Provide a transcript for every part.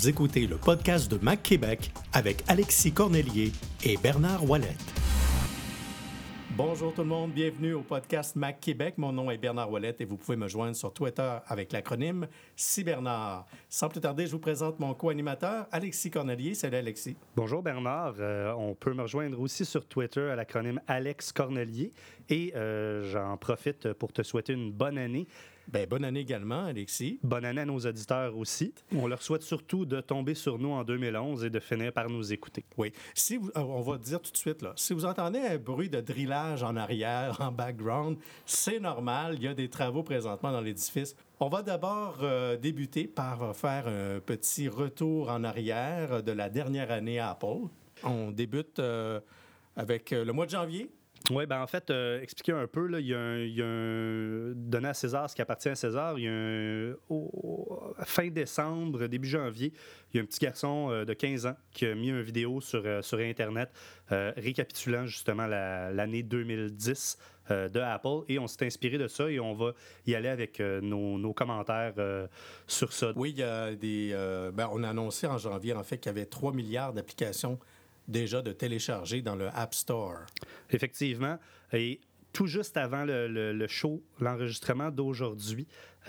Vous écoutez le podcast de Mac Québec avec Alexis Cornelier et Bernard Ouellette. Bonjour tout le monde, bienvenue au podcast Mac Québec. Mon nom est Bernard Ouellette et vous pouvez me joindre sur Twitter avec l'acronyme CBernard. Sans plus tarder, je vous présente mon co-animateur, Alexis Cornelier. Salut Alexis. Bonjour Bernard, on peut me rejoindre aussi sur Twitter à l'acronyme Alex Cornelier et j'en profite pour te souhaiter une bonne année. Bien, bonne année également, Alexis. Bonne année à nos auditeurs aussi. On leur souhaite surtout de tomber sur nous en 2011 et de finir par nous écouter. Oui. On va dire tout de suite, là, si vous entendez un bruit de drillage en arrière, en background, c'est normal. Il y a des travaux présentement dans l'édifice. On va d'abord débuter par faire un petit retour en arrière de la dernière année à Apple. On débute avec le mois de janvier. Oui, ben en fait, expliquer un peu, là, il y a un donné à César ce qui appartient à César. Il y a fin décembre, début janvier, il y a un petit garçon de 15 ans qui a mis une vidéo sur Internet récapitulant justement l'année 2010 de Apple. Et on s'est inspiré de ça et on va y aller avec nos commentaires sur ça. Oui, il y a on a annoncé en janvier, en fait, qu'il y avait 3 milliards d'applications déjà de télécharger dans le App Store. Effectivement. Et tout juste avant le show, l'enregistrement d'aujourd'hui,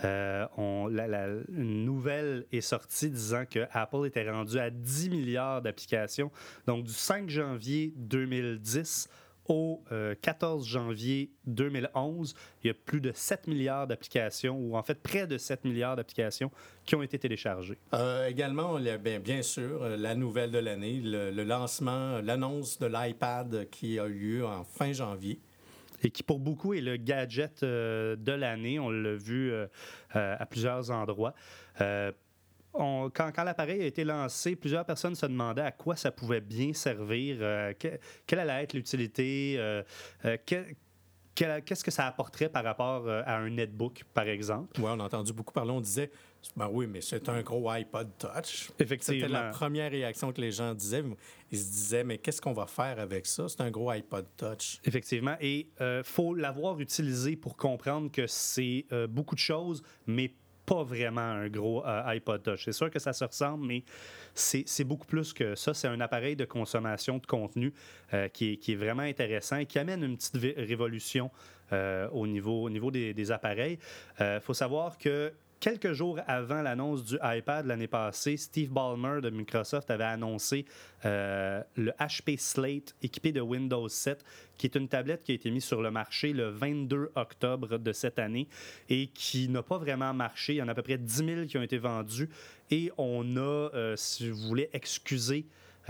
une nouvelle est sortie disant que Apple était rendu à 10 milliards d'applications. Donc, du 5 janvier 2010 au 14 janvier 2011, il y a plus de 7 milliards d'applications, ou en fait près de 7 milliards d'applications qui ont été téléchargées. Également, bien sûr, la nouvelle de l'année, le lancement, l'annonce de l'iPad qui a eu lieu en fin janvier. Et qui, pour beaucoup, est le gadget de l'année. On l'a vu à plusieurs endroits. Quand l'appareil a été lancé, plusieurs personnes se demandaient à quoi ça pouvait bien servir, quelle allait être l'utilité, qu'est-ce que ça apporterait par rapport à un netbook, par exemple. Oui, on a entendu beaucoup parler. On disait, ben oui, mais c'est un gros iPod Touch. Effectivement. C'était la première réaction que les gens disaient. Ils se disaient, mais qu'est-ce qu'on va faire avec ça? C'est un gros iPod Touch. Effectivement. Et il faut l'avoir utilisé pour comprendre que c'est beaucoup de choses, mais pas vraiment un gros iPod Touch. C'est sûr que ça se ressemble, mais c'est beaucoup plus que ça. C'est un appareil de consommation de contenu qui est vraiment intéressant et qui amène une petite révolution au niveau des appareils. Faut savoir que quelques jours avant l'annonce du iPad l'année passée, Steve Ballmer de Microsoft avait annoncé le HP Slate équipé de Windows 7, qui est une tablette qui a été mise sur le marché le 22 octobre de cette année et qui n'a pas vraiment marché. Il y en a à peu près 10 000 qui ont été vendus et on a, si vous voulez, excusé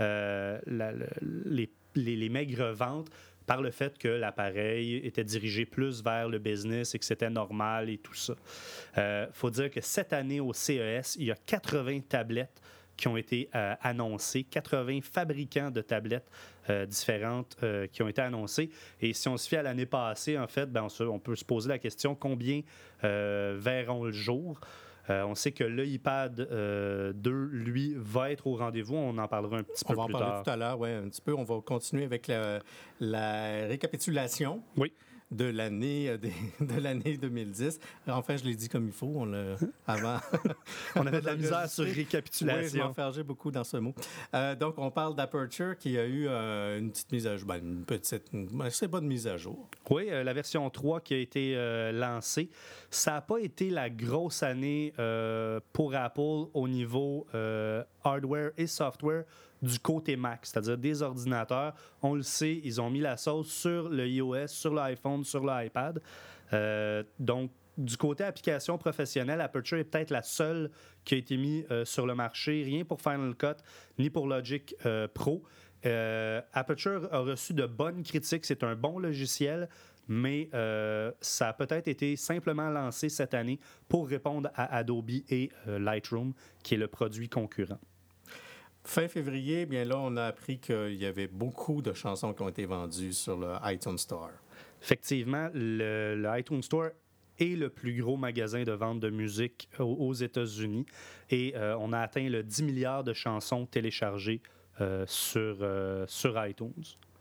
les maigres ventes par le fait que l'appareil était dirigé plus vers le business et que c'était normal et tout ça. Faut dire que cette année au CES, il y a 80 tablettes qui ont été annoncées, 80 fabricants de tablettes différentes qui ont été annoncées. Et si on se fie à l'année passée, en fait, on peut se poser la question combien verront le jour. On sait que l'iPad 2, lui, va être au rendez-vous. On en parlera un petit peu plus tard. On va en parler tout à l'heure, oui, un petit peu. On va continuer avec la récapitulation. Oui. De l'année 2010. Enfin, je l'ai dit comme il faut. Avant. On avait de la misère sur récapitulation. Oui, je m'enfergeais beaucoup dans ce mot. Donc, on parle d'Aperture qui a eu une petite mise à jour. C'est pas de mise à jour. Oui, la version 3 qui a été lancée. Ça n'a pas été la grosse année pour Apple au niveau hardware et software du côté Mac, c'est-à-dire des ordinateurs. On le sait, ils ont mis la sauce sur le iOS, sur l'iPhone, sur l'iPad. Donc, du côté application professionnelle, Aperture est peut-être la seule qui a été mise sur le marché, rien pour Final Cut, ni pour Logic Pro. Aperture a reçu de bonnes critiques, c'est un bon logiciel, mais ça a peut-être été simplement lancé cette année pour répondre à Adobe et Lightroom, qui est le produit concurrent. Fin février, bien là, on a appris qu'il y avait beaucoup de chansons qui ont été vendues sur le iTunes Store. Effectivement, le iTunes Store est le plus gros magasin de vente de musique aux États-Unis et on a atteint le 10 milliards de chansons téléchargées sur iTunes.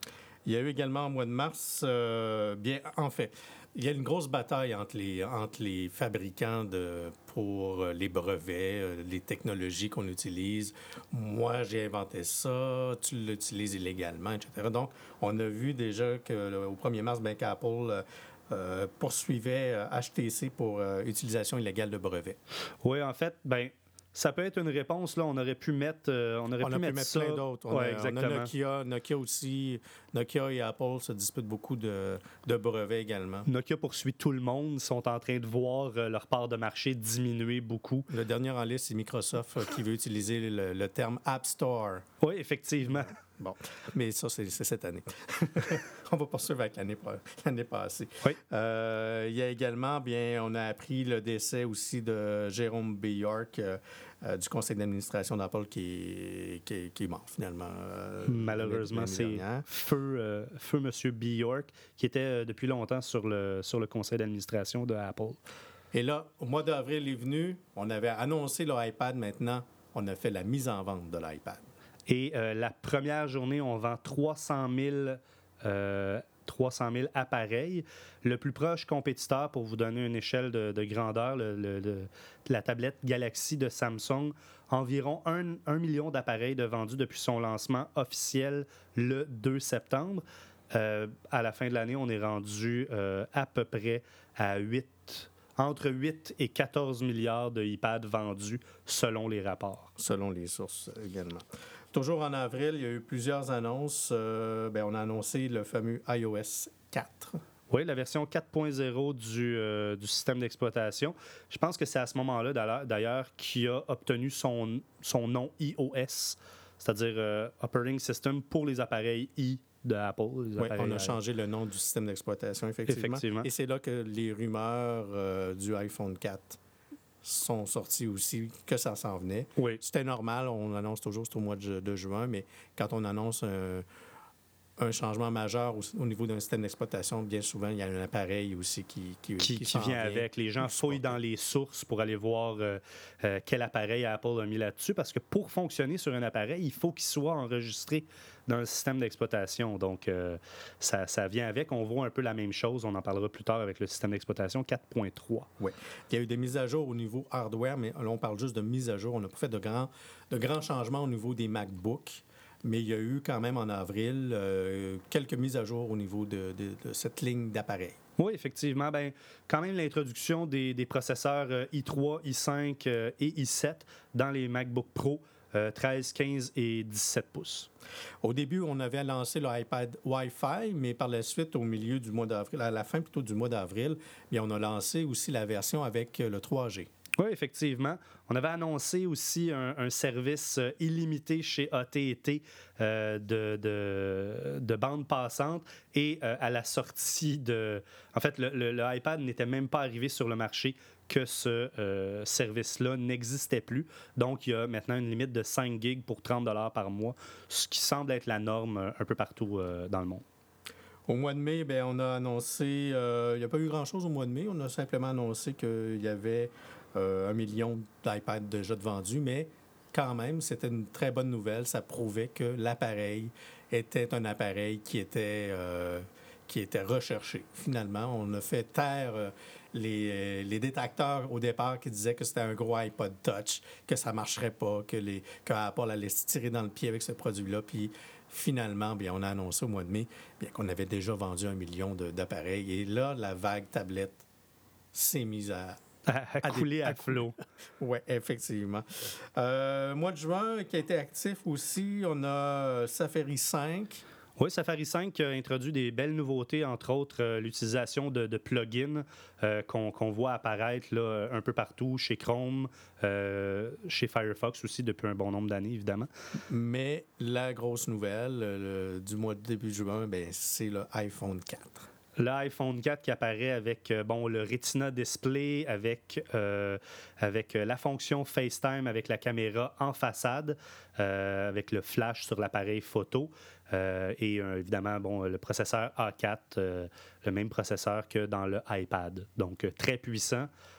Il y a eu également au mois de mars, en fait, il y a une grosse bataille entre les fabricants pour les brevets, les technologies qu'on utilise. Moi, j'ai inventé ça, tu l'utilises illégalement, etc. Donc, on a vu déjà qu'au 1er mars, qu'Apple poursuivait HTC pour utilisation illégale de brevets. Oui, en fait, ça peut être une réponse. Là, on aurait pu mettre, ça. Plein d'autres. On a Nokia aussi. Nokia et Apple se disputent beaucoup de brevets également. Nokia poursuit tout le monde. Ils sont en train de voir leur part de marché diminuer beaucoup. Le dernier en liste, c'est Microsoft qui veut utiliser le terme App Store. Oui, effectivement. Bon, mais ça, c'est cette année. On va poursuivre avec l'année passée. Oui. Il y a également, on a appris le décès aussi de Jérôme Bjork, du conseil d'administration d'Apple qui est mort finalement. Malheureusement, c'est feu M. Bjork, qui était depuis longtemps sur le conseil d'administration de Apple. Et là, au mois d'avril est venu, on avait annoncé l'iPad maintenant, on a fait la mise en vente de l'iPad. Et la première journée, on vend 300 000 appareils. Le plus proche compétiteur, pour vous donner une échelle de grandeur, la tablette Galaxy de Samsung, environ 1 million d'appareils de vendus depuis son lancement officiel le 2 septembre. À la fin de l'année, on est rendu à peu près à entre 8 et 14 milliards de iPads vendus selon les rapports. Selon les sources également. Toujours en avril, il y a eu plusieurs annonces. On a annoncé le fameux iOS 4. Oui, la version 4.0 du système d'exploitation. Je pense que c'est à ce moment-là, d'ailleurs, qu'il a obtenu son nom iOS, c'est-à-dire Operating System pour les appareils de Apple. Oui, on a changé le nom du système d'exploitation, effectivement. Et c'est là que les rumeurs du iPhone 4 sont sortis aussi, que ça s'en venait. Oui. C'était normal, on annonce toujours, c'est au mois de juin, mais quand on annonce un changement majeur au niveau d'un système d'exploitation, bien souvent, il y a un appareil aussi qui vient avec. Les gens fouillent dans les sources pour aller voir quel appareil Apple a mis là-dessus, parce que pour fonctionner sur un appareil, il faut qu'il soit enregistré dans le système d'exploitation. Donc, ça vient avec. On voit un peu la même chose. On en parlera plus tard avec le système d'exploitation 4.3. Oui. Il y a eu des mises à jour au niveau hardware, mais là, on parle juste de mises à jour. On n'a pas fait de grands changements au niveau des MacBooks, mais il y a eu quand même en avril quelques mises à jour au niveau de cette ligne d'appareils. Oui, effectivement. Quand même l'introduction des processeurs i3, i5 et i7 dans les MacBook Pro 13, 15 et 17 pouces. Au début, on avait lancé l'iPad Wi-Fi, mais par la suite, au milieu du mois d'avril, à la fin plutôt du mois d'avril, on a lancé aussi la version avec le 3G. Oui, effectivement. On avait annoncé aussi un service illimité chez AT&T de bande passante et à la sortie de... En fait, le iPad n'était même pas arrivé sur le marché que ce service-là n'existait plus. Donc, il y a maintenant une limite de 5 gigs pour 30 $ par mois, ce qui semble être la norme un peu partout dans le monde. Au mois de mai, on a annoncé... il n'y a pas eu grand-chose au mois de mai. On a simplement annoncé qu'il y avait 1 million d'iPads déjà de vendus, mais quand même, c'était une très bonne nouvelle. Ça prouvait que l'appareil était un appareil qui était recherché. Finalement, on a fait taire les détracteurs au départ qui disaient que c'était un gros iPod Touch, que ça ne marcherait pas, que Apple allait se tirer dans le pied avec ce produit-là. Puis finalement, on a annoncé au mois de mai qu'on avait déjà vendu 1 million d'appareils. Et là, la vague tablette s'est mise à couler à flot. Oui, effectivement. Mois de juin, qui a été actif aussi, on a Safari 5. Oui, Safari 5 a introduit des belles nouveautés, entre autres l'utilisation de plugins qu'on voit apparaître là, un peu partout, chez Chrome, chez Firefox aussi depuis un bon nombre d'années, évidemment. Mais la grosse nouvelle du mois de début juin, c'est le iPhone 4. L'iPhone 4 qui apparaît avec le Retina Display, avec la fonction FaceTime, avec la caméra en façade, avec le flash sur l'appareil photo et évidemment le processeur A4, le même processeur que dans le iPad. Donc très puissant.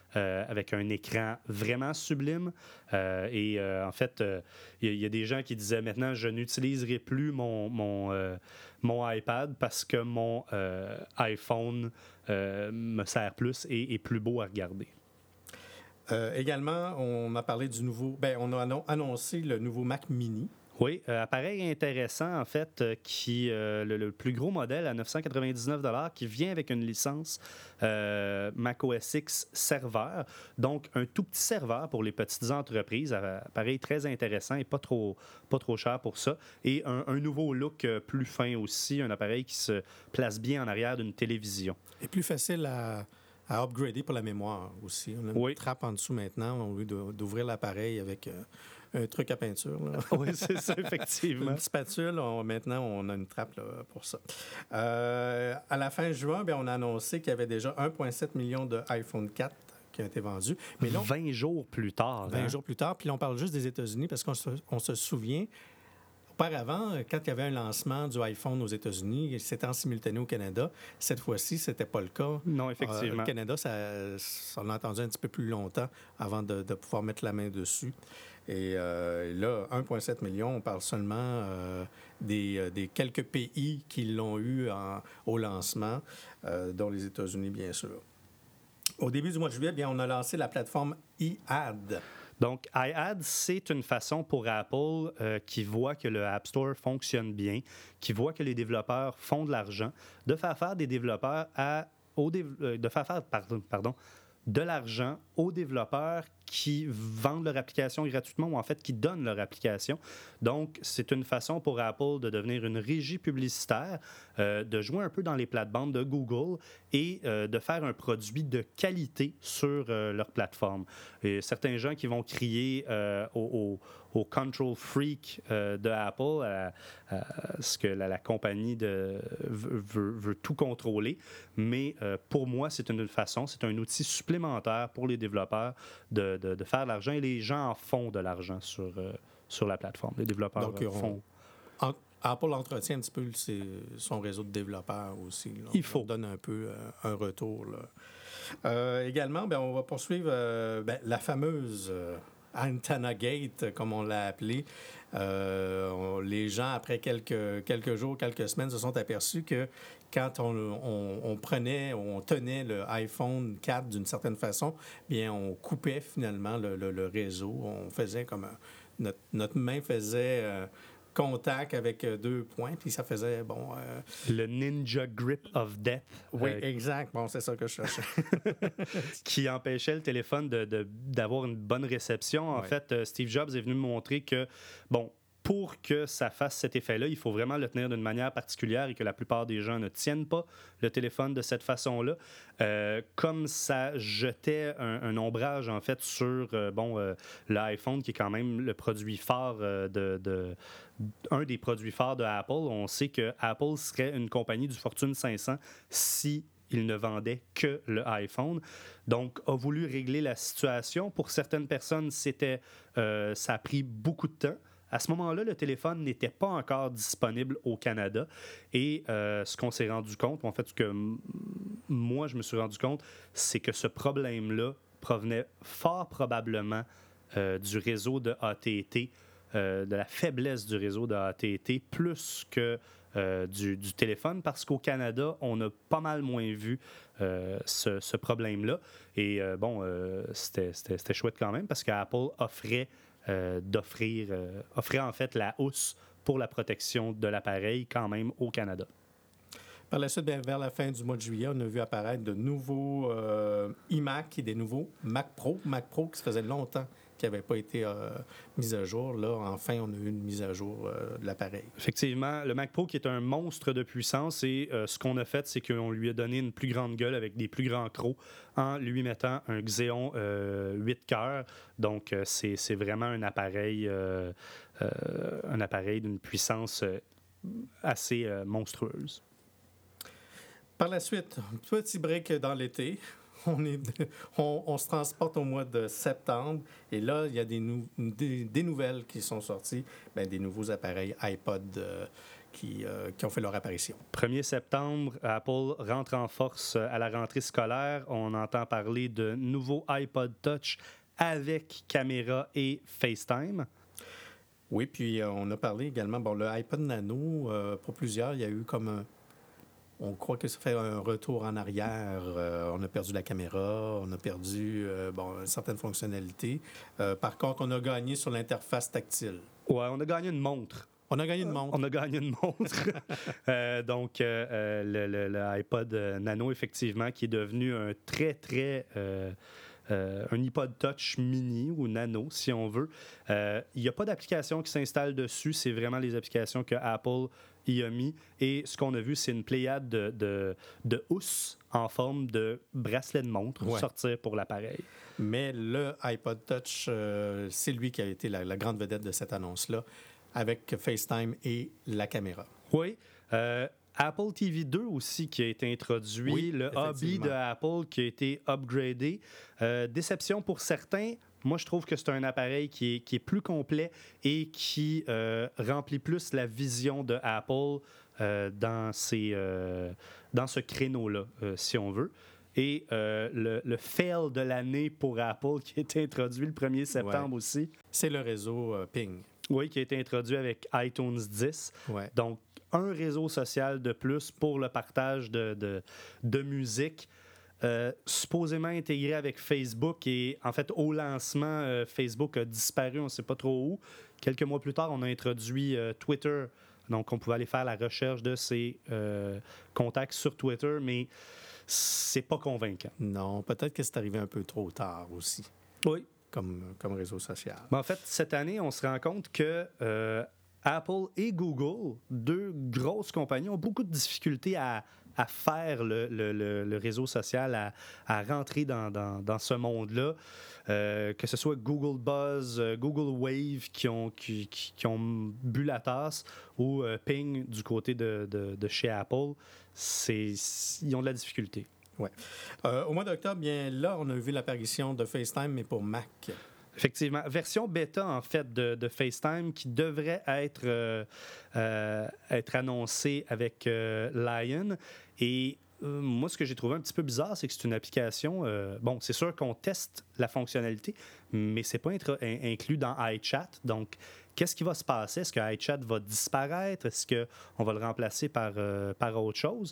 avec un écran vraiment sublime. En fait, il y a des gens qui disaient maintenant, je n'utiliserai plus mon iPad parce que mon iPhone me sert plus et est plus beau à regarder. Également, on a parlé du nouveau... on a annoncé le nouveau Mac Mini. Oui, appareil intéressant, en fait, le plus gros modèle à 999 $ qui vient avec une licence Mac OS X serveur. Donc, un tout petit serveur pour les petites entreprises. Appareil très intéressant et pas trop cher pour ça. Et un nouveau look plus fin aussi, un appareil qui se place bien en arrière d'une télévision. Et plus facile à upgrader pour la mémoire aussi. On a une trappe en dessous maintenant, au lieu d'ouvrir l'appareil avec... un truc à peinture. Là. Oui, c'est ça, effectivement. Une spatule, maintenant, on a une trappe là, pour ça. À la fin juin, on a annoncé qu'il y avait déjà 1,7 million de iPhone 4 qui ont été vendus. Mais là, 20 jours plus tard. 20 jours plus tard. Puis là, on parle juste des États-Unis parce qu'on se souvient, auparavant, quand il y avait un lancement du iPhone aux États-Unis, c'était en simultané au Canada. Cette fois-ci, ce n'était pas le cas. Non, effectivement. Au Canada, on a attendu un petit peu plus longtemps avant de pouvoir mettre la main dessus. Et là, 1,7 million, on parle seulement des quelques pays qui l'ont eu au lancement, dont les États-Unis, bien sûr. Au début du mois de juillet, on a lancé la plateforme iAd. Donc, iAd, c'est une façon pour Apple qui voit que le App Store fonctionne bien, qui voit que les développeurs font de l'argent, de faire faire des développeurs de l'argent aux développeurs qui vendent leur application gratuitement ou en fait qui donnent leur application. Donc, c'est une façon pour Apple de devenir une régie publicitaire, de jouer un peu dans les plates-bandes de Google et de faire un produit de qualité sur leur plateforme. Et certains gens qui vont crier au control freak de Apple, ce que la compagnie veut tout contrôler. Mais pour moi, c'est une façon, c'est un outil supplémentaire pour les développeurs de faire de l'argent et les gens en font de l'argent sur la plateforme. Les développeurs font... Apple entretient un petit peu son réseau de développeurs aussi. Là. Il faut. On donne un peu un retour. Là. Également, on va poursuivre la fameuse Antenna Gate, comme on l'a appelé. Les gens, après quelques jours, quelques semaines, se sont aperçus que quand on tenait le iPhone 4 d'une certaine façon, bien, on coupait finalement le réseau. On faisait comme notre main faisait contact avec 2 points, puis ça faisait, le Ninja Grip of Death. Oui, exact. Bon, c'est ça que je cherchais. Qui empêchait le téléphone d'avoir une bonne réception. En fait, Steve Jobs est venu me montrer que, pour que ça fasse cet effet-là, il faut vraiment le tenir d'une manière particulière et que la plupart des gens ne tiennent pas le téléphone de cette façon-là. Comme ça jetait un ombrage, en fait, sur l'iPhone, qui est quand même le produit phare un des produits phares de Apple. On sait que Apple serait une compagnie du Fortune 500 si il ne vendait que le iPhone. Donc, a voulu régler la situation. Pour certaines personnes, ça a pris beaucoup de temps. À ce moment-là, le téléphone n'était pas encore disponible au Canada. Et ce qu'on s'est rendu compte, en fait, ce que moi, je me suis rendu compte, c'est que ce problème-là provenait fort probablement du réseau de AT&T, de la faiblesse du réseau de AT&T, plus que du téléphone, parce qu'au Canada, on a pas mal moins vu ce problème-là. Et c'était chouette quand même, parce qu'Apple offrait en fait la housse pour la protection de l'appareil quand même au Canada. Par la suite, vers la fin du mois de juillet, on a vu apparaître de nouveaux iMac et des nouveaux Mac Pro qui se faisaient longtemps qui n'avaient pas été mis à jour. Là, enfin, on a eu une mise à jour de l'appareil. Effectivement, le Mac Pro qui est un monstre de puissance et ce qu'on a fait, c'est qu'on lui a donné une plus grande gueule avec des plus grands crocs en lui mettant un Xeon 8 cœurs. Donc, c'est vraiment un appareil d'une puissance assez monstrueuse. Par la suite, un petit break dans l'été. On se transporte au mois de septembre et là, il y a des nouvelles qui sont sorties, des nouveaux appareils iPod qui ont fait leur apparition. 1er septembre, Apple rentre en force à la rentrée scolaire. On entend parler de nouveaux iPod Touch avec caméra et FaceTime. Oui, puis on a parlé également, le iPod Nano, pour plusieurs, il y a eu comme on croit que ça fait un retour en arrière. On a perdu la caméra, on a perdu certaines fonctionnalités. Par contre, on a gagné sur l'interface tactile. Ouais, on a gagné une montre. On a gagné une montre. On a gagné une montre. Donc, le iPod Nano, effectivement, qui est devenu un un iPod Touch mini ou nano, si on veut. Il n'y a pas d'application qui s'installe dessus. C'est vraiment les applications que Apple y a mis. Et ce qu'on a vu, c'est une pléiade de housses en forme de bracelet de montre sortir pour l'appareil. Mais le iPod Touch, c'est lui qui a été la grande vedette de cette annonce-là, avec FaceTime et la caméra. Oui. Apple TV 2 aussi qui a été introduit, oui, le hobby de Apple qui a été upgradé. Déception pour certains. Moi, je trouve que c'est un appareil qui est plus complet et qui remplit plus la vision de Apple dans ce créneau-là, si on veut. Et le fail de l'année pour Apple qui a été introduit le 1er septembre aussi. C'est le réseau Ping. Oui, qui a été introduit avec iTunes 10. Ouais. Donc, un réseau social de plus pour le partage de musique, supposément intégré avec Facebook. Et en fait, au lancement, Facebook a disparu, on ne sait pas trop où. Quelques mois plus tard, on a introduit Twitter. Donc, on pouvait aller faire la recherche de ses contacts sur Twitter, mais c'est pas convaincant. Non, peut-être que c'est arrivé un peu trop tard aussi. Oui. Comme réseau social. Mais en fait, cette année, on se rend compte que Apple et Google, deux grosses compagnies, ont beaucoup de difficultés à faire le réseau social, à rentrer dans ce monde-là. Que ce soit Google Buzz, Google Wave qui ont bu la tasse, ou Ping du côté de chez Apple, ils ont de la difficulté. Ouais. Au mois d'octobre, bien là, on a vu l'apparition de FaceTime, mais pour Mac. Effectivement. Version bêta, en fait, de FaceTime qui devrait être annoncée avec Lion. Et moi, ce que j'ai trouvé un petit peu bizarre, c'est que c'est une application... c'est sûr qu'on teste la fonctionnalité, mais c'est pas inclus dans iChat. Donc, qu'est-ce qui va se passer? Est-ce que iChat va disparaître? Est-ce qu'on va le remplacer par autre chose?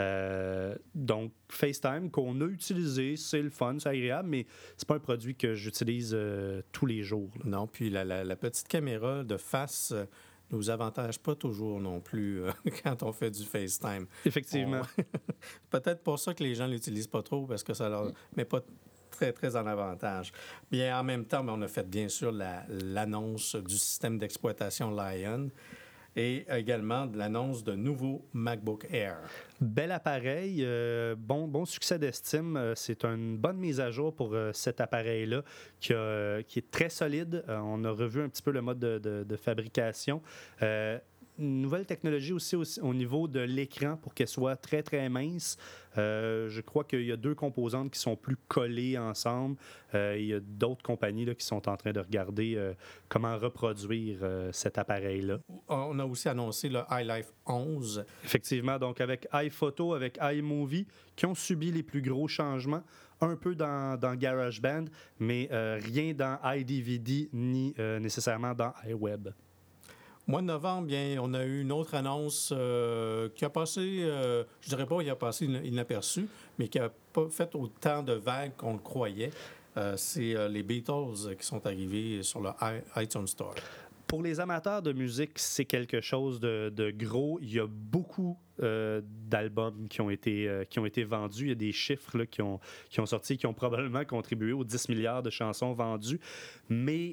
Donc, FaceTime qu'on a utilisé, c'est le fun, c'est agréable, mais c'est pas un produit que j'utilise tous les jours. Là. Non, puis la petite caméra de face ne nous avantage pas toujours non plus quand on fait du FaceTime. Effectivement. Peut-être pour ça que les gens ne l'utilisent pas trop, parce que ça leur met pas très, très en avantage. Bien, en même temps, on a fait bien sûr l'annonce du système d'exploitation Lion et également de l'annonce de nouveau MacBook Air. Bel appareil, bon succès d'estime. C'est une bonne mise à jour pour cet appareil-là qui est très solide. On a revu un petit peu le mode de fabrication. Une nouvelle technologie aussi au niveau de l'écran pour qu'elle soit très, très mince. Je crois qu'il y a 2 composantes qui sont plus collées ensemble. Il y a d'autres compagnies là, qui sont en train de regarder comment reproduire cet appareil-là. On a aussi annoncé le iLife 11. Effectivement, donc avec iPhoto, avec iMovie, qui ont subi les plus gros changements, un peu dans GarageBand, mais rien dans iDVD ni nécessairement dans iWeb. Mois de novembre, bien, on a eu une autre annonce qui a passé, je dirais pas qu'il a passé inaperçu, mais qui n'a pas fait autant de vagues qu'on le croyait. C'est les Beatles qui sont arrivés sur le iTunes Store. Pour les amateurs de musique, c'est quelque chose de gros. Il y a beaucoup d'albums qui ont été vendus. Il y a des chiffres là, qui ont sorti, qui ont probablement contribué aux 10 milliards de chansons vendues. Mais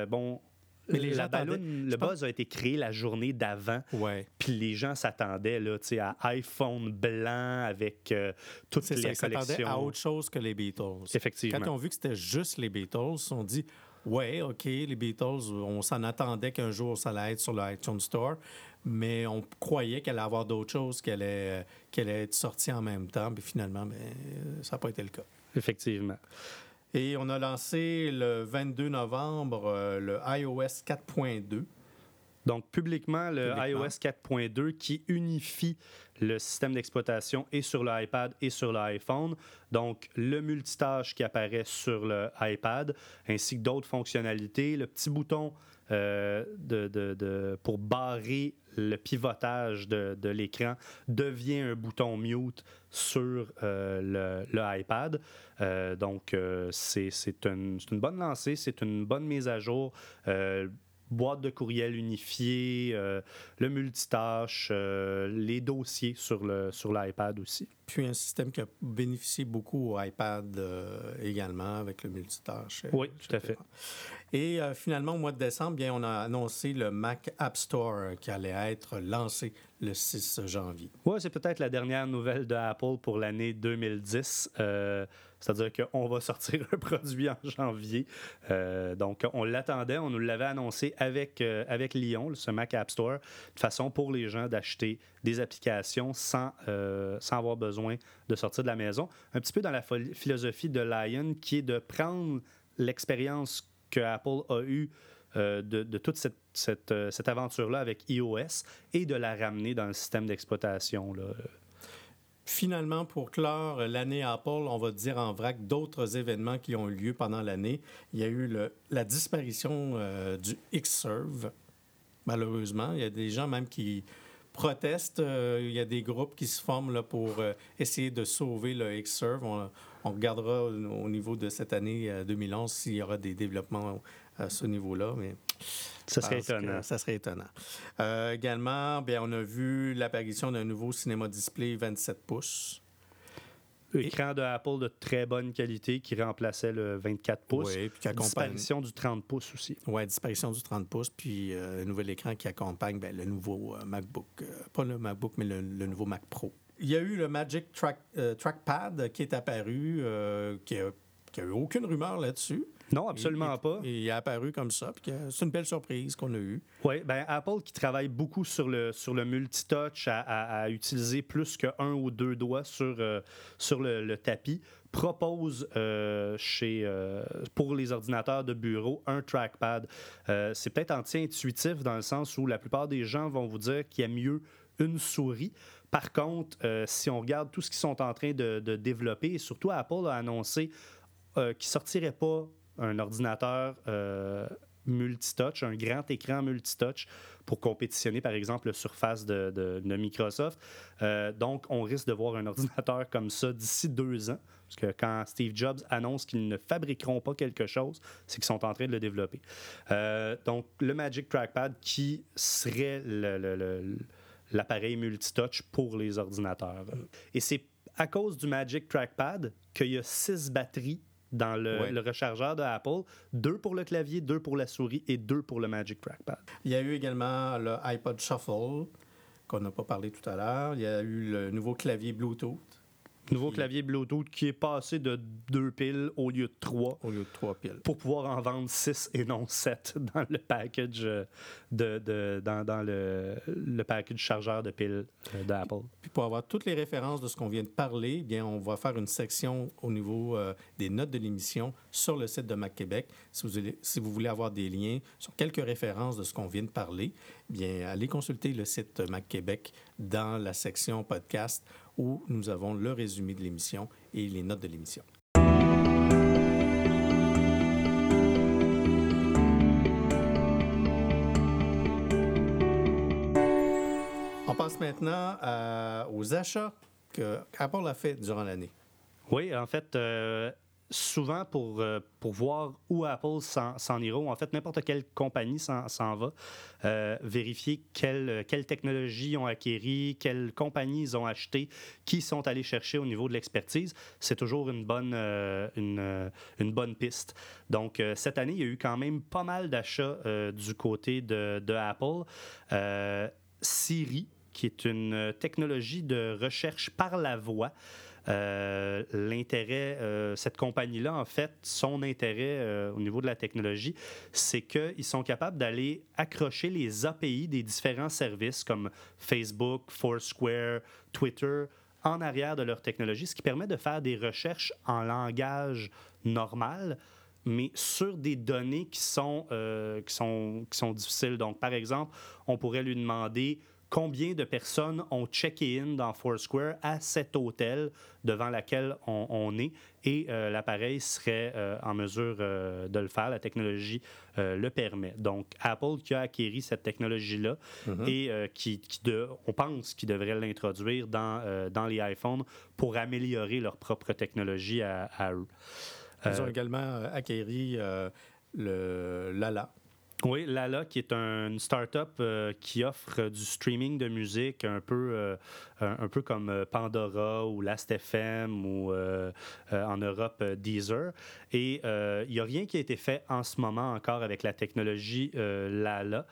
mais le buzz a été créé la journée d'avant. Ouais. Puis les gens s'attendaient là, à iPhone blanc avec toutes les collections. Ils s'attendaient à autre chose que les Beatles. Effectivement. Quand on a vu que c'était juste les Beatles, on dit ouais, OK, les Beatles, on s'en attendait qu'un jour ça allait être sur le iTunes Store, mais on croyait qu'elle allait avoir d'autres choses qui allaient être sorties en même temps. Puis finalement, ça n'a pas été le cas. Effectivement. Et on a lancé le 22 novembre le iOS 4.2. Donc, publiquement, le iOS 4.2 qui unifie le système d'exploitation et sur l'iPad et sur l'iPhone. Donc, le multitâche qui apparaît sur l'iPad, ainsi que d'autres fonctionnalités. Le petit bouton pour barrer le pivotage de l'écran devient un bouton mute sur l'iPad. Donc, c'est une bonne lancée, c'est une bonne mise à jour. Boîte de courriel unifiée, le multitâche, les dossiers sur l'iPad aussi. Puis un système qui a bénéficié beaucoup au iPad également avec le multitâche. Oui, tout à fait. Et finalement, au mois de décembre, bien, on a annoncé le Mac App Store qui allait être lancé le 6 janvier. Oui, c'est peut-être la dernière nouvelle de Apple pour l'année 2010. C'est-à-dire qu'on va sortir un produit en janvier. Donc, on l'attendait, on nous l'avait annoncé avec Lyon, ce Mac App Store, de façon pour les gens d'acheter des applications sans avoir besoin de sortir de la maison. Un petit peu dans la philosophie de Lion, qui est de prendre l'expérience que Apple a eue de toute cette aventure-là avec iOS et de la ramener dans le système d'exploitation, là. Finalement, pour clore l'année Apple, on va dire en vrac d'autres événements qui ont eu lieu pendant l'année. Il y a eu la disparition du Xserve, malheureusement. Il y a des gens même qui protestent. Il y a des groupes qui se forment là, pour essayer de sauver le Xserve. On regardera au niveau de cette année 2011 s'il y aura des développements à ce niveau-là, mais ça serait étonnant. Ça serait étonnant. Également, bien, on a vu l'apparition d'un nouveau cinéma display 27 pouces. Écran de Apple de très bonne qualité qui remplaçait le 24 pouces. Oui, puis qui accompagne... Disparition du 30 pouces aussi. Oui, disparition du 30 pouces, puis un nouvel écran qui accompagne le nouveau MacBook. Pas le MacBook, mais le nouveau Mac Pro. Il y a eu le Magic Trackpad qui est apparu, qui n'a eu aucune rumeur là-dessus. Non, absolument pas. Il est apparu comme ça, puis c'est une belle surprise qu'on a eue. Oui, bien, Apple qui travaille beaucoup sur le multitouch, à utiliser plus qu'un ou deux doigts sur le tapis, propose pour les ordinateurs de bureau un trackpad. C'est peut-être anti-intuitif dans le sens où la plupart des gens vont vous dire qu'il y a mieux une souris. Par contre, si on regarde tout ce qu'ils sont en train de développer, et surtout Apple a annoncé qu'il ne sortirait pas un ordinateur multitouch, un grand écran multitouch pour compétitionner, par exemple, la Surface de Microsoft. Donc, on risque de voir un ordinateur comme ça d'ici 2 ans, parce que quand Steve Jobs annonce qu'ils ne fabriqueront pas quelque chose, c'est qu'ils sont en train de le développer. Donc, le Magic Trackpad qui serait l'appareil multitouch pour les ordinateurs. Et c'est à cause du Magic Trackpad qu'il y a 6 batteries dans le rechargeur de Apple, 2 pour le clavier, 2 pour la souris et 2 pour le Magic Trackpad. Il y a eu également le iPod Shuffle, qu'on n'a pas parlé tout à l'heure. Il y a eu le nouveau clavier Bluetooth. Clavier Bluetooth qui est passé de 2 piles au lieu de 3. Au lieu de 3 piles. Pour pouvoir en vendre 6 et non 7 dans le package dans le package chargeur de piles d'Apple. Puis pour avoir toutes les références de ce qu'on vient de parler, eh bien, on va faire une section au niveau des notes de l'émission sur le site de Mac Québec. Si vous voulez avoir des liens sur quelques références de ce qu'on vient de parler, eh bien, allez consulter le site Mac Québec dans la section podcast où nous avons le résumé de l'émission et les notes de l'émission. On passe maintenant aux achats qu'Apple a fait durant l'année. Oui, en fait, souvent pour voir où Apple s'en ira, ou en fait n'importe quelle compagnie s'en va, vérifier quelle technologie ils ont acquéri, quelle compagnie ils ont acheté, qui sont allés chercher au niveau de l'expertise, c'est toujours une bonne piste. Donc, cette année, il y a eu quand même pas mal d'achats du côté de Apple. Siri, qui est une technologie de recherche par la voix. L'intérêt, cette compagnie-là, en fait, son intérêt au niveau de la technologie, c'est qu'ils sont capables d'aller accrocher les API des différents services comme Facebook, Foursquare, Twitter, en arrière de leur technologie, ce qui permet de faire des recherches en langage normal mais sur des données qui sont difficiles. Donc, par exemple, on pourrait lui demander combien de personnes ont checké-in dans Foursquare à cet hôtel devant lequel on est, et l'appareil serait en mesure de le faire. La technologie le permet. Donc, Apple qui a acquis cette technologie-là et on pense qu'ils devraient l'introduire dans les iPhones pour améliorer leur propre technologie à eux. Ils ont également acquéri le Lala. Oui, Lala, qui est une start-up qui offre du streaming de musique un peu comme Pandora ou Last.fm ou en Europe Deezer. Et il n'y a rien qui a été fait en ce moment encore avec la technologie Lala.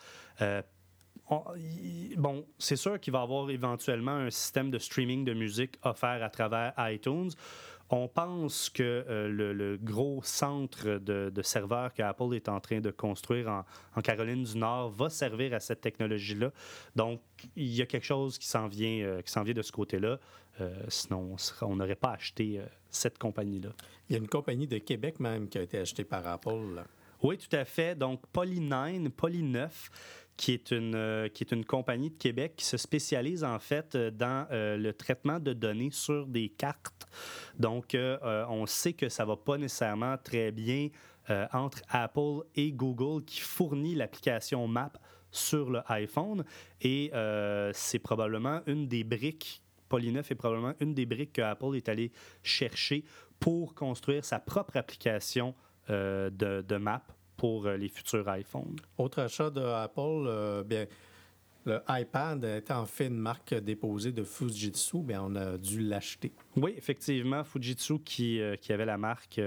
Bon, c'est sûr qu'il va y avoir éventuellement un système de streaming de musique offert à travers iTunes. On pense que le gros centre de serveurs qu'Apple est en train de construire en Caroline du Nord va servir à cette technologie-là. Donc, il y a quelque chose qui s'en vient de ce côté-là. Sinon, on n'aurait pas acheté cette compagnie-là. Il y a une compagnie de Québec même qui a été achetée par Apple, là. Oui, tout à fait. Donc, Poly9, qui est une compagnie de Québec qui se spécialise en fait dans le traitement de données sur des cartes. Donc, on sait que ça ne va pas nécessairement très bien entre Apple et Google qui fournit l'application Map sur le iPhone. Et c'est probablement une des briques, Poly9 est probablement une des briques que Apple est allé chercher pour construire sa propre application de Map pour les futurs iPhones. Autre achat de Apple, bien, le iPad est en fait une marque déposée de Fujitsu, bien, on a dû l'acheter. Oui, effectivement, Fujitsu qui avait la marque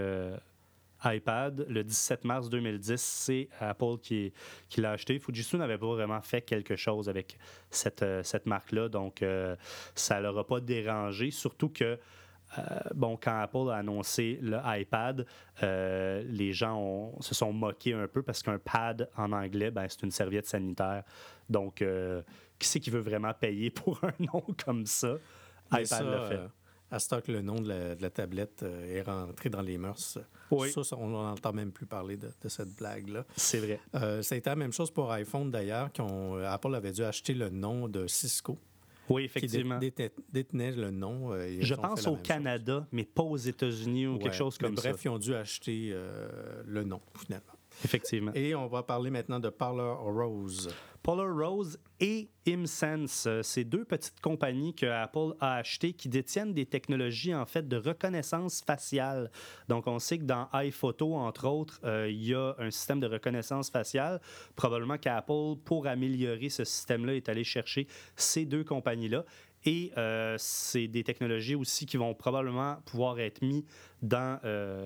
iPad le 17 mars 2010, c'est Apple qui l'a acheté. Fujitsu n'avait pas vraiment fait quelque chose avec cette marque-là, donc ça ne leur a pas dérangé, surtout que quand Apple a annoncé le iPad, les gens se sont moqués un peu parce qu'un pad en anglais, c'est une serviette sanitaire. Donc, qui c'est qui veut vraiment payer pour un nom comme ça? Mais iPad l'a fait. À ce temps que le nom de la tablette est rentré dans les mœurs. Oui. Ça, on n'entend même plus parler de cette blague-là. C'est vrai. Ça a été la même chose pour iPhone, d'ailleurs. Apple avait dû acheter le nom de Cisco. Oui, effectivement. Qui détenait le nom. Je pense au Canada, mais pas aux États-Unis ou quelque chose comme ça. Bref, ils ont dû acheter le nom, finalement. Effectivement. Et on va parler maintenant de Parler Rose. Parler Rose et ImSense, c'est deux petites compagnies que Apple a achetées qui détiennent des technologies en fait de reconnaissance faciale. Donc, on sait que dans iPhoto, entre autres, il y a un système de reconnaissance faciale. Probablement qu'Apple, pour améliorer ce système-là, est allé chercher ces deux compagnies-là. Et c'est des technologies aussi qui vont probablement pouvoir être mis dans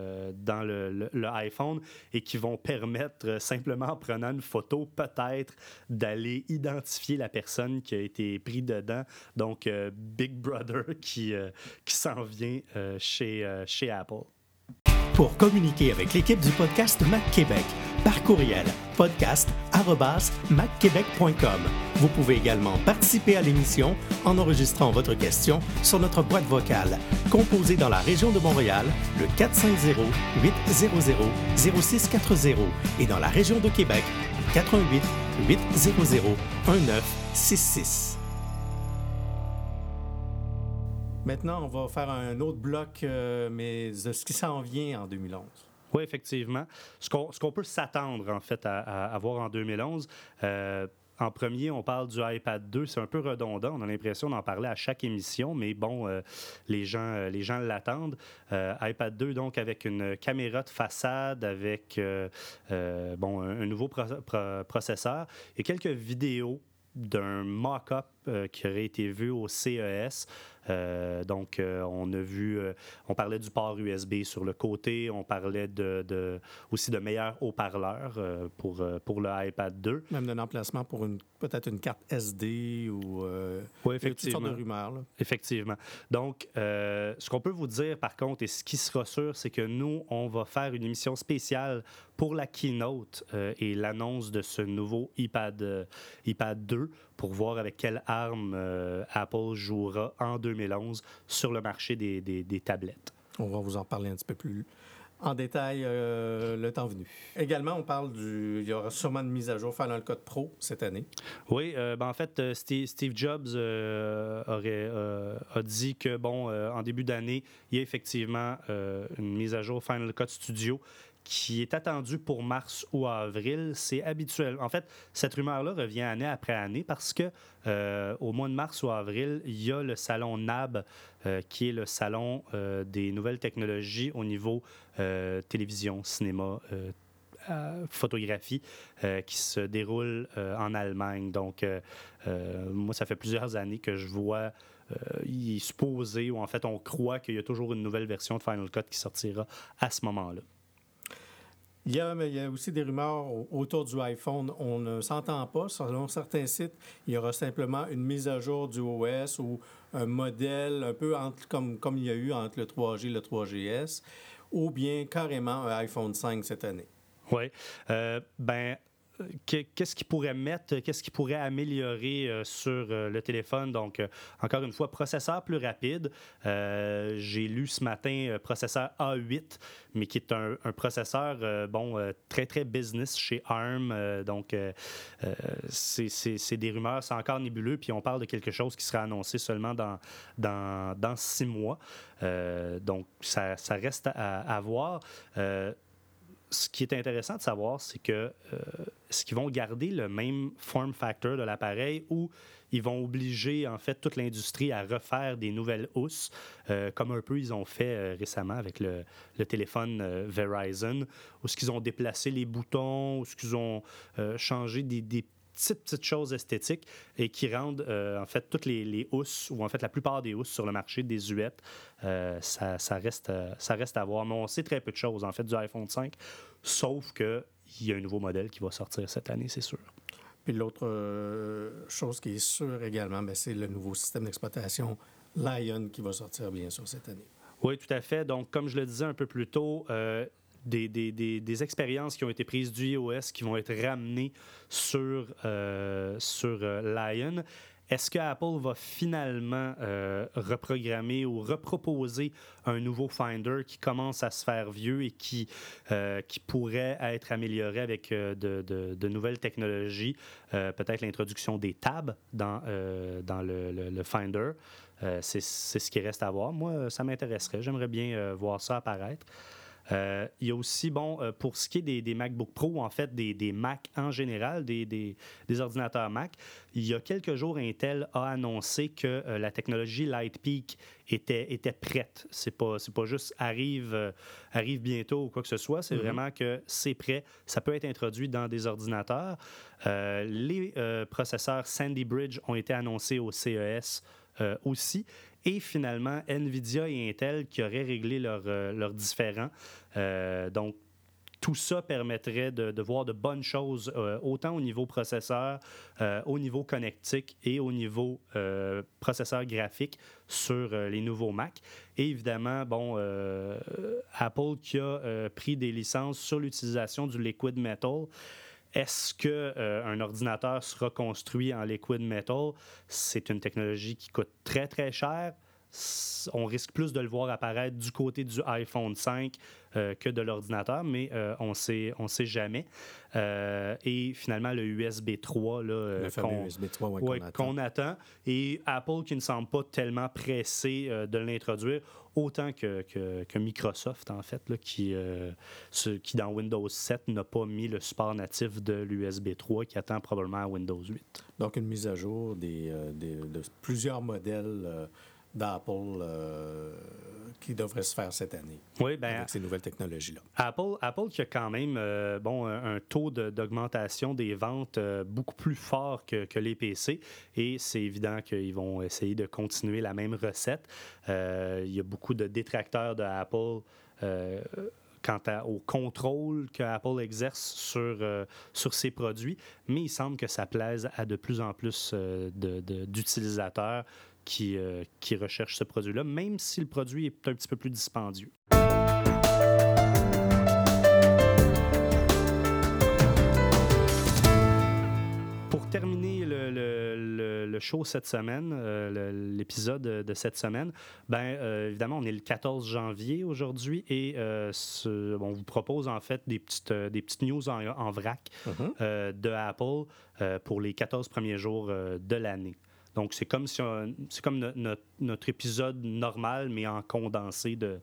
le iPhone et qui vont permettre, simplement en prenant une photo, peut-être d'aller identifier la personne qui a été prise dedans. Donc, Big Brother qui s'en vient chez Apple. Pour communiquer avec l'équipe du podcast Mac Québec, par courriel podcast@macquebec.com. Vous pouvez également participer à l'émission en enregistrant votre question sur notre boîte vocale, composée dans la région de Montréal, le 450-800-0640, et dans la région de Québec, 88-800-1966. Maintenant, on va faire un autre bloc, mais de ce qui s'en vient en 2011. Oui, effectivement. Ce qu'on peut s'attendre, en fait, à voir en 2011, en premier, on parle du iPad 2. C'est un peu redondant. On a l'impression d'en parler à chaque émission, mais bon, les gens l'attendent. iPad 2, donc, avec une caméra de façade, avec un nouveau processeur et quelques vidéos d'un mock-up qui aurait été vu au CES. On a vu, on parlait du port USB sur le côté, on parlait aussi de meilleurs haut-parleurs pour le iPad 2. Même d'un emplacement pour peut-être une carte SD ou oui, effectivement. toutes sortes de rumeurs. Là. Effectivement. Donc, ce qu'on peut vous dire, par contre, et ce qui sera sûr, c'est que nous, on va faire une émission spéciale pour la keynote et l'annonce de ce nouveau iPad 2 pour voir avec quelle arme Apple jouera en 2011 sur le marché des tablettes. On va vous en parler un petit peu plus en détail le temps venu. Également, on parle il y aura sûrement une mise à jour Final Cut Pro cette année. Oui, en fait, Steve Jobs a dit que, en début d'année, il y a effectivement une mise à jour Final Cut Studio qui est attendue pour mars ou avril. C'est habituel. En fait, cette rumeur-là revient année après année parce que au mois de mars ou avril, il y a le salon NAB, qui est le salon des nouvelles technologies au niveau télévision, cinéma, photographie, qui se déroule en Allemagne. Donc, moi, ça fait plusieurs années que je vois il est supposé, ou en fait, on croit qu'il y a toujours une nouvelle version de Final Cut qui sortira à ce moment-là. Il y a aussi des rumeurs autour du iPhone. On ne s'entend pas. Selon certains sites, il y aura simplement une mise à jour du OS ou un modèle un peu comme il y a eu entre le 3G et le 3GS, ou bien carrément un iPhone 5 cette année. Oui. Qu'est-ce qu'ils pourraient mettre, qu'est-ce qu'ils pourraient améliorer sur le téléphone? Donc, encore une fois, processeur plus rapide. J'ai lu ce matin processeur A8, mais qui est un processeur très, très business chez ARM. Donc, c'est des rumeurs, c'est encore nébuleux, puis on parle de quelque chose qui sera annoncé seulement dans 6 mois. Donc, ça reste à voir. Ce qui est intéressant de savoir, c'est que est-ce qu'ils vont garder le même form factor de l'appareil ou ils vont obliger en fait toute l'industrie à refaire des nouvelles housses, comme un peu ils ont fait récemment avec le téléphone Verizon, où est-ce qu'ils ont déplacé les boutons, où est-ce qu'ils ont changé des petites choses esthétiques et qui rendent en fait toutes les housses, ou en fait la plupart des housses sur le marché désuètes. Ça reste à voir. Mais on sait très peu de choses en fait du iPhone 5, sauf qu'il y a un nouveau modèle qui va sortir cette année, c'est sûr. Puis l'autre chose qui est sûre également, c'est le nouveau système d'exploitation Lion qui va sortir bien sûr cette année. Oui, tout à fait. Donc, comme je le disais un peu plus tôt, des expériences qui ont été prises du iOS qui vont être ramenées sur Lion. Est-ce que Apple va finalement reprogrammer ou reproposer un nouveau Finder qui commence à se faire vieux et qui pourrait être amélioré avec de nouvelles technologies, peut-être l'introduction des tabs dans le Finder? C'est ce qui reste à voir. Moi, ça m'intéresserait. J'aimerais bien voir ça apparaître. Il y a aussi, pour ce qui est des MacBook Pro, en fait, des Mac en général, des ordinateurs Mac, il y a quelques jours, Intel a annoncé que la technologie Lightpeak était prête. C'est pas juste arrive bientôt ou quoi que ce soit, c'est vraiment que c'est prêt. Ça peut être introduit dans des ordinateurs. Les processeurs Sandy Bridge ont été annoncés au CES aussi. Et finalement, NVIDIA et Intel qui auraient réglé leurs différends. Donc, tout ça permettrait de voir de bonnes choses, autant au niveau processeur, au niveau connectique et au niveau processeur graphique sur les nouveaux Mac. Et évidemment, Apple qui a pris des licences sur l'utilisation du liquid metal. Est-ce qu'un ordinateur sera construit en liquid metal? C'est une technologie qui coûte très, très cher. On risque plus de le voir apparaître du côté du iPhone 5 que de l'ordinateur, mais on sait jamais. Et finalement, le USB 3, là, le fameux USB 3 qu'on attend. Et Apple qui ne semble pas tellement pressé de l'introduire, autant que Microsoft, en fait, là, qui dans Windows 7 n'a pas mis le support natif de l'USB 3, qui attend probablement à Windows 8. Donc, une mise à jour de plusieurs modèles d'Apple qui devrait se faire cette année. Oui, avec ces nouvelles technologies-là. Apple qui a quand même un taux d'augmentation des ventes beaucoup plus fort que les PC, et c'est évident qu'ils vont essayer de continuer la même recette. Il y a beaucoup de détracteurs de Apple quant au contrôle que Apple exerce sur ses produits, mais il semble que ça plaise à de plus en plus d'utilisateurs qui recherchent ce produit-là, même si le produit est un petit peu plus dispendieux. Pour terminer le show cette semaine, l'épisode de cette semaine, évidemment, on est le 14 janvier aujourd'hui et on vous propose en fait des petites news en vrac de Apple pour les 14 premiers jours de l'année. Donc, c'est comme notre épisode normal, mais en condensé de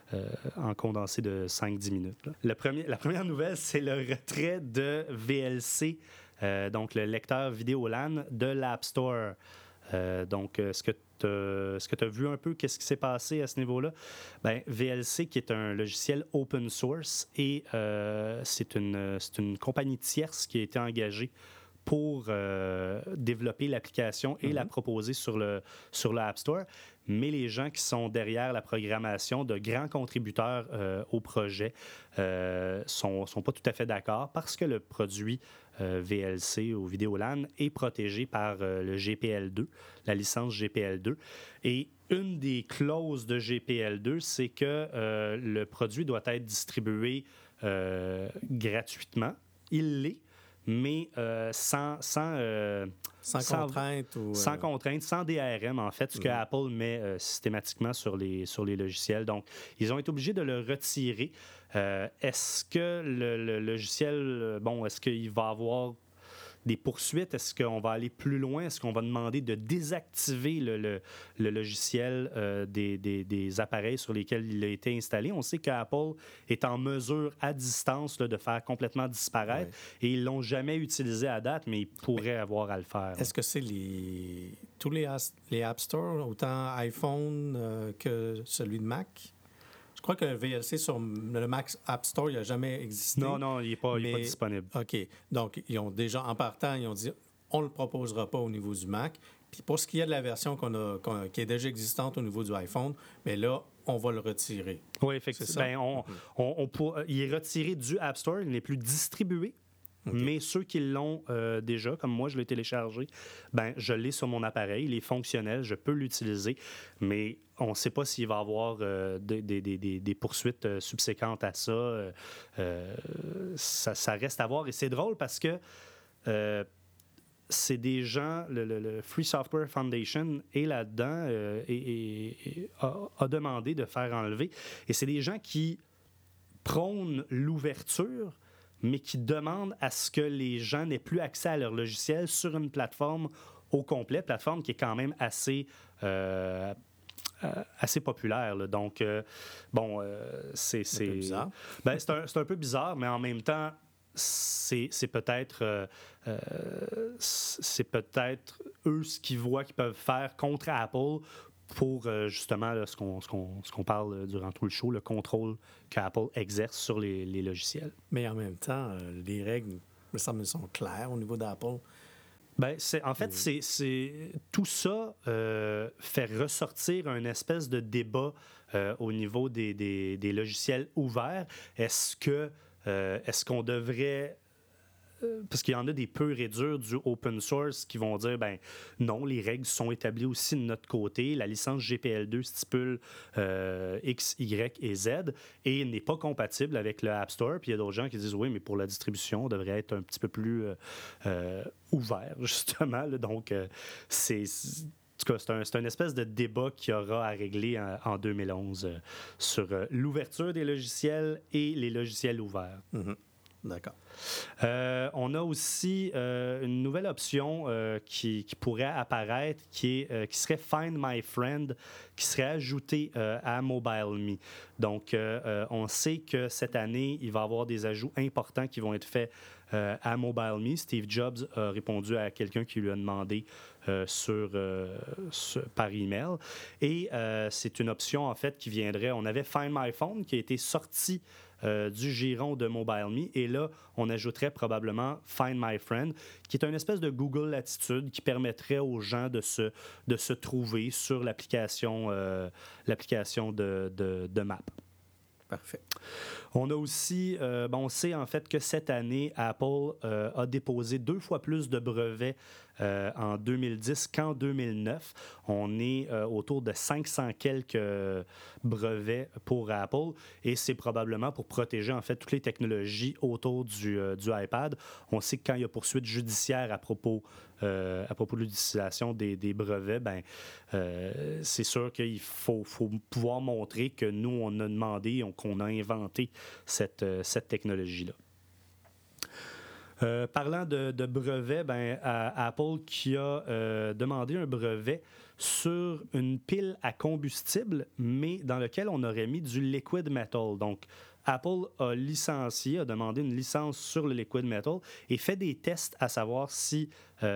5-10 minutes. La première nouvelle, c'est le retrait de VLC, donc le lecteur vidéo LAN de l'App Store. Est-ce que tu as vu un peu qu'est-ce qui s'est passé à ce niveau-là? VLC, qui est un logiciel open source, et c'est une compagnie tierce qui a été engagée pour développer l'application et la proposer sur le App Store. Mais les gens qui sont derrière la programmation, de grands contributeurs au projet, sont pas tout à fait d'accord parce que le produit VLC ou Vidéolan est protégé par le GPL2, la licence GPL2. Et une des clauses de GPL2, c'est que le produit doit être distribué gratuitement. Il l'est, mais sans contrainte. Sans contrainte, sans DRM, en fait, ce que Apple met systématiquement sur les logiciels. Donc, ils ont été obligés de le retirer. Est-ce que le logiciel, est-ce qu'il va avoir des poursuites? Est-ce qu'on va aller plus loin? Est-ce qu'on va demander de désactiver le logiciel des appareils sur lesquels il a été installé? On sait qu'Apple est en mesure, à distance, de faire complètement disparaître, et ils ne l'ont jamais utilisé à date, mais ils pourraient avoir à le faire. Est-ce que c'est tous les App Store, autant iPhone que celui de Mac? Je crois que le VLC sur le Mac App Store, il n'a jamais existé. Non, il n'est pas disponible. OK. Donc, ils ont déjà, en partant, ils ont dit, on ne le proposera pas au niveau du Mac. Puis pour ce qui est de la version qui est déjà existante au niveau du iPhone, bien là, on va le retirer. Oui, effectivement. Il est retiré du App Store, il n'est plus distribué. Okay. Mais ceux qui l'ont déjà, comme moi, je l'ai téléchargé, je l'ai sur mon appareil, il est fonctionnel, je peux l'utiliser, mais on ne sait pas s'il va y avoir des poursuites subséquentes à ça. Ça reste à voir. Et c'est drôle parce que c'est des gens, le Free Software Foundation est là-dedans et a demandé de faire enlever. Et c'est des gens qui prônent l'ouverture, mais qui demandent à ce que les gens n'aient plus accès à leur logiciel sur une plateforme au complet, plateforme qui est quand même assez populaire. Là. Donc, c'est un peu bizarre. C'est un peu bizarre, mais en même temps, c'est peut-être eux ce qu'ils voient qu'ils peuvent faire contre Apple pour justement là, ce qu'on parle durant tout le show, le contrôle qu'Apple exerce sur les logiciels. Mais en même temps, les règles, me semble, sont claires au niveau d'Apple. C'est tout ça fait ressortir une espèce de débat au niveau des logiciels ouverts. Est-ce qu'on devrait... parce qu'il y en a des purs et durs du open source qui vont dire, non, les règles sont établies aussi de notre côté. La licence GPL2 stipule X, Y et Z et n'est pas compatible avec le App Store. Puis il y a d'autres gens qui disent, oui, mais pour la distribution, on devrait être un petit peu plus ouvert, justement. Là. Donc, c'est un espèce de débat qu'il y aura à régler en 2011 sur l'ouverture des logiciels et les logiciels ouverts. Mm-hmm. D'accord. On a aussi une nouvelle option qui pourrait apparaître, qui serait Find My Friend, qui serait ajoutée à MobileMe. Donc, on sait que cette année, il va y avoir des ajouts importants qui vont être faits à MobileMe. Steve Jobs a répondu à quelqu'un qui lui a demandé par email. Et c'est une option, en fait, qui viendrait... On avait Find My Phone qui a été sorti du giron de MobileMe. Et là, on ajouterait probablement Find My Friend, qui est une espèce de Google Latitude qui permettrait aux gens de se trouver sur l'application de Maps. Parfait. On a aussi, on sait en fait que cette année, Apple a déposé 2 fois plus de brevets en 2010 qu'en 2009. On est autour de 500 quelques brevets pour Apple et c'est probablement pour protéger en fait toutes les technologies autour du iPad. On sait que quand il y a poursuite judiciaire à propos de l'utilisation des brevets, c'est sûr qu'il faut pouvoir montrer que nous, on a demandé, qu'on a inventé cette technologie-là. Parlant de brevets, Apple qui a demandé un brevet sur une pile à combustible, mais dans lequel on aurait mis du liquid metal. Donc, Apple a demandé une licence sur le liquid metal et fait des tests à savoir si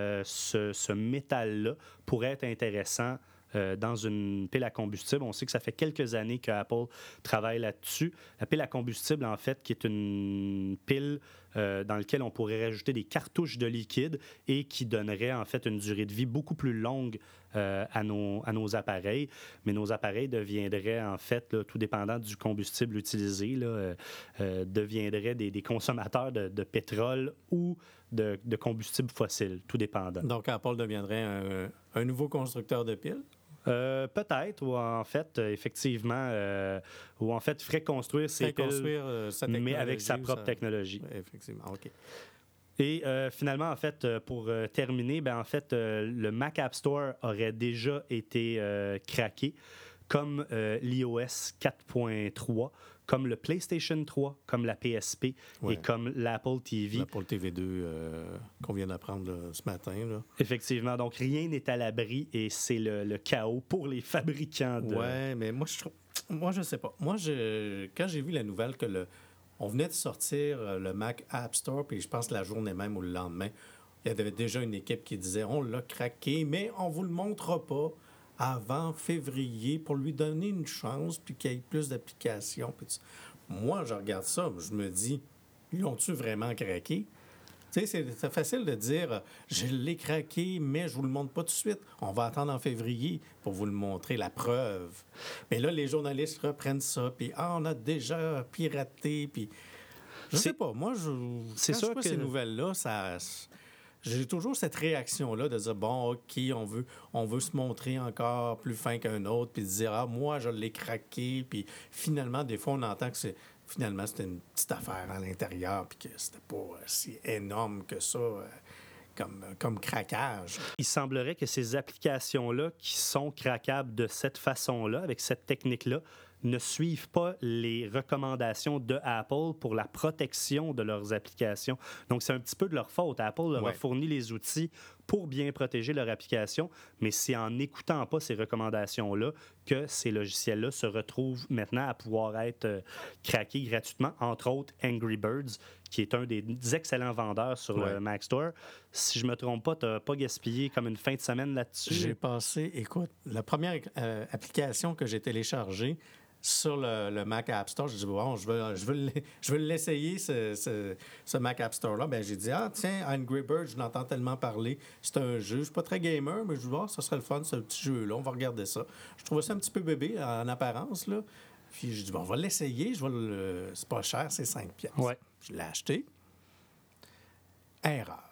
ce métal-là pourrait être intéressant dans une pile à combustible. On sait que ça fait quelques années qu'Apple travaille là-dessus. La pile à combustible, en fait, qui est une pile dans laquelle on pourrait rajouter des cartouches de liquide et qui donnerait, en fait, une durée de vie beaucoup plus longue à nos appareils. Mais nos appareils deviendraient, en fait, là, tout dépendant du combustible utilisé, deviendraient des consommateurs de pétrole ou de combustible fossile, tout dépendant. Donc, Apple deviendrait un nouveau constructeur de piles? Peut-être, ou en fait, effectivement, ou en fait, ferait construire ses piles, mais avec sa propre technologie. Oui, effectivement, OK. Et finalement, en fait, pour terminer, le Mac App Store aurait déjà été craqué, comme l'iOS 4.3, comme le PlayStation 3, comme la PSP et comme l'Apple TV. L'Apple TV 2 qu'on vient d'apprendre ce matin. Là. Effectivement. Donc, rien n'est à l'abri et c'est le chaos pour les fabricants. Oui, mais moi, je sais pas. Moi, quand j'ai vu la nouvelle que on venait de sortir le Mac App Store, puis je pense la journée même ou le lendemain, il y avait déjà une équipe qui disait « On l'a craqué, mais on vous le montrera pas avant février pour lui donner une chance puis qu'il y ait plus d'applications. » Moi, je regarde ça, je me dis « Ils l'ont-tu vraiment craqué? » Tu sais, c'est facile de dire « Je l'ai craqué, mais je vous le montre pas tout de suite. On va attendre en février pour vous le montrer, la preuve. » Mais là, les journalistes reprennent ça, puis « Ah, on a déjà piraté. » Puis je sais pas, moi, quand je vois ces nouvelles-là, j'ai toujours cette réaction-là de dire, bon, OK, on veut se montrer encore plus fin qu'un autre, puis de dire, ah, moi, je l'ai craqué, puis finalement, des fois, on entend que c'était une petite affaire à l'intérieur, puis que c'était pas si énorme que ça comme craquage. Il semblerait que ces applications-là qui sont craquables de cette façon-là, avec cette technique-là, ne suivent pas les recommandations de Apple pour la protection de leurs applications. Donc, c'est un petit peu de leur faute. Apple leur a fourni les outils pour bien protéger leur application, mais c'est en n'écoutant pas ces recommandations-là que ces logiciels-là se retrouvent maintenant à pouvoir être craqués gratuitement, entre autres Angry Birds, qui est un des excellents vendeurs sur le Mac Store. Si je ne me trompe pas, tu n'as pas gaspillé comme une fin de semaine là-dessus? J'ai passé, écoute, la première application que j'ai téléchargée sur le Mac App Store, j'ai dit, bon, je veux l'essayer, ce Mac App Store-là. Bien, j'ai dit, ah, tiens, Angry Birds, je l'entends tellement parler. C'est un jeu, je ne suis pas très gamer, mais je dis, ça serait le fun, ce petit jeu-là, on va regarder ça. Je trouvais ça un petit peu bébé en apparence, là. Puis j'ai dit, bon, on va l'essayer, c'est pas cher, c'est 5$. Ouais. Je l'ai acheté. Erreur.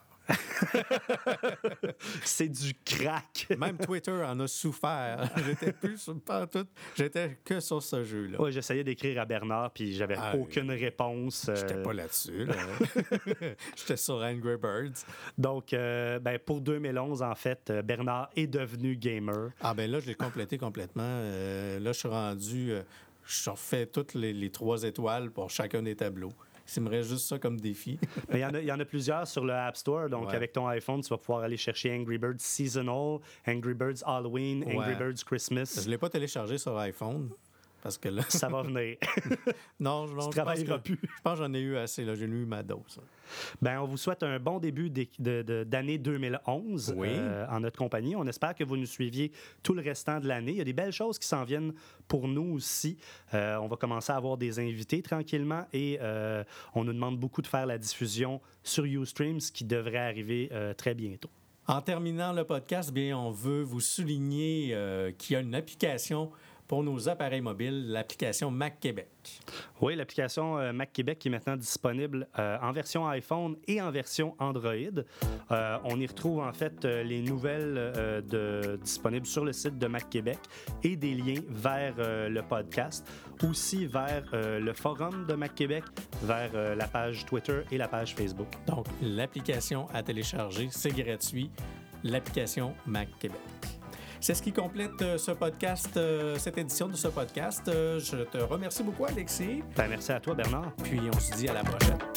C'est du crack. Même Twitter en a souffert. J'étais plus sur j'étais que sur ce jeu-là. Oui, j'essayais d'écrire à Bernard, puis j'avais aucune réponse. J'étais pas là-dessus. Là. J'étais sur Angry Birds. Donc, pour 2011, en fait, Bernard est devenu gamer. Ah ben là, je l'ai complété complètement. Là, je suis rendu... je refais toutes les 3 étoiles pour chacun des tableaux. Il me reste juste ça comme défi. Il y en a plusieurs sur le App Store. Donc, avec ton iPhone, tu vas pouvoir aller chercher Angry Birds Seasonal, Angry Birds Halloween, Angry Birds Christmas. Je ne l'ai pas téléchargé sur iPhone. Parce que là... Ça va venir. Non, tu travailleras plus. Je pense que j'en ai eu assez. Là. J'ai eu ma dose. On vous souhaite un bon début d'année 2011 en notre compagnie. On espère que vous nous suiviez tout le restant de l'année. Il y a des belles choses qui s'en viennent pour nous aussi. On va commencer à avoir des invités tranquillement et on nous demande beaucoup de faire la diffusion sur Ustream, ce qui devrait arriver très bientôt. En terminant le podcast, bien, on veut vous souligner qu'il y a une application pour nos appareils mobiles, l'application Mac Québec. Oui, l'application Mac Québec qui est maintenant disponible en version iPhone et en version Android. On y retrouve en fait les nouvelles disponibles sur le site de Mac Québec et des liens vers le podcast, aussi vers le forum de Mac Québec, vers la page Twitter et la page Facebook. Donc, l'application à télécharger, c'est gratuit, l'application Mac Québec. C'est ce qui complète ce podcast, cette édition de ce podcast. Je te remercie beaucoup, Alexis. Merci à toi, Bernard. Puis on se dit à la prochaine.